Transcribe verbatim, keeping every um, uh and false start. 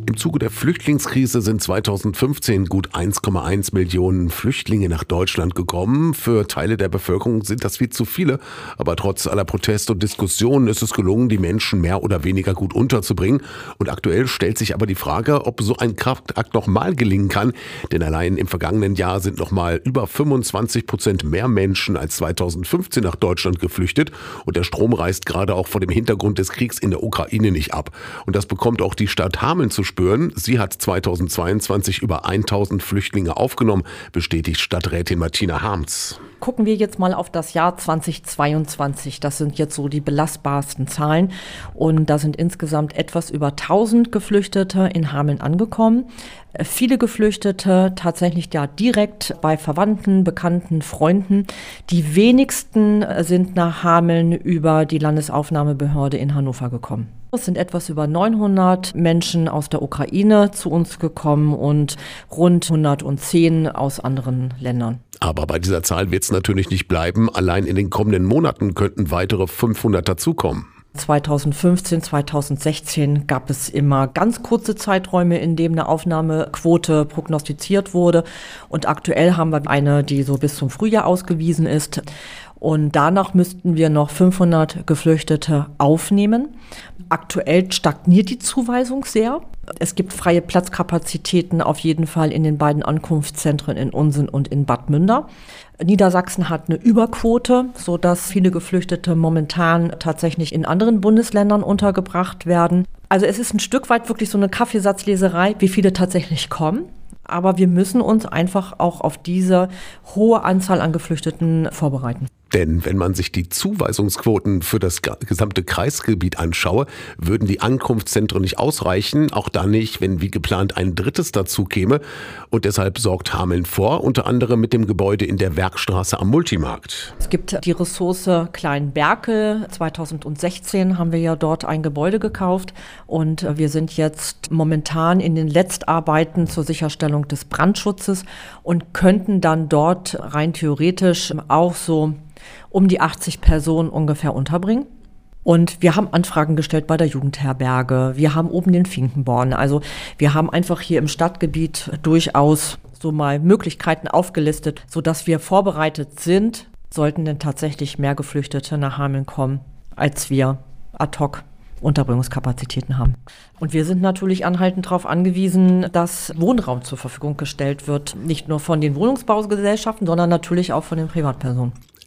Im Zuge der Flüchtlingskrise sind zweitausendfünfzehn gut eins Komma eins Millionen Flüchtlinge nach Deutschland gekommen. Für Teile der Bevölkerung sind das viel zu viele. Aber trotz aller Proteste und Diskussionen ist es gelungen, die Menschen mehr oder weniger gut unterzubringen. Und aktuell stellt sich aber die Frage, ob so ein Kraftakt nochmal gelingen kann. Denn allein im vergangenen Jahr sind nochmal über fünfundzwanzig Prozent mehr Menschen als zweitausendfünfzehn nach Deutschland geflüchtet. Und der Strom reißt gerade auch vor dem Hintergrund des Kriegs in der Ukraine nicht ab. Und das bekommt auch die Stadt Hameln zu spüren. Sie hat zweitausendzweiundzwanzig über tausend Flüchtlinge aufgenommen, bestätigt Stadträtin Martina Harms. Gucken wir jetzt mal auf das Jahr zweitausendzweiundzwanzig. Das sind jetzt so die belastbarsten Zahlen. Und da sind insgesamt etwas über tausend Geflüchtete in Hameln angekommen. Viele Geflüchtete tatsächlich ja direkt bei Verwandten, Bekannten, Freunden. Die wenigsten sind nach Hameln über die Landesaufnahmebehörde in Hannover gekommen. Es sind etwas über neunhundert Menschen aus der Ukraine zu uns gekommen und rund hundertzehn aus anderen Ländern. Aber bei dieser Zahl wird es natürlich nicht bleiben. Allein in den kommenden Monaten könnten weitere fünfhundert dazukommen. zweitausendfünfzehn, zweitausendsechzehn gab es immer ganz kurze Zeiträume, in denen eine Aufnahmequote prognostiziert wurde. Und aktuell haben wir eine, die so bis zum Frühjahr ausgewiesen ist. Und danach müssten wir noch fünfhundert Geflüchtete aufnehmen. Aktuell stagniert die Zuweisung sehr. Es gibt freie Platzkapazitäten auf jeden Fall in den beiden Ankunftszentren in Unsen und in Bad Münder. Niedersachsen hat eine Überquote, sodass viele Geflüchtete momentan tatsächlich in anderen Bundesländern untergebracht werden. Also es ist ein Stück weit wirklich so eine Kaffeesatzleserei, wie viele tatsächlich kommen. Aber wir müssen uns einfach auch auf diese hohe Anzahl an Geflüchteten vorbereiten. Denn wenn man sich die Zuweisungsquoten für das gesamte Kreisgebiet anschaue, würden die Ankunftszentren nicht ausreichen, auch dann nicht, wenn wie geplant ein drittes dazu käme. Und deshalb sorgt Hameln vor, unter anderem mit dem Gebäude in der Werkstraße am Multimarkt. Es gibt die Ressource Kleinberkel. zweitausendsechzehn haben wir ja dort ein Gebäude gekauft und wir sind jetzt momentan in den Letztarbeiten zur Sicherstellung des Brandschutzes und könnten dann dort rein theoretisch auch so um die achtzig Personen ungefähr unterbringen. Und wir haben Anfragen gestellt bei der Jugendherberge. Wir haben oben den Finkenborn. Also wir haben einfach hier im Stadtgebiet durchaus so mal Möglichkeiten aufgelistet, sodass wir vorbereitet sind, sollten denn tatsächlich mehr Geflüchtete nach Hameln kommen, als wir ad hoc Unterbringungskapazitäten haben. Und wir sind natürlich anhaltend darauf angewiesen, dass Wohnraum zur Verfügung gestellt wird. Nicht nur von den Wohnungsbaugesellschaften, sondern natürlich auch von den Privatpersonen.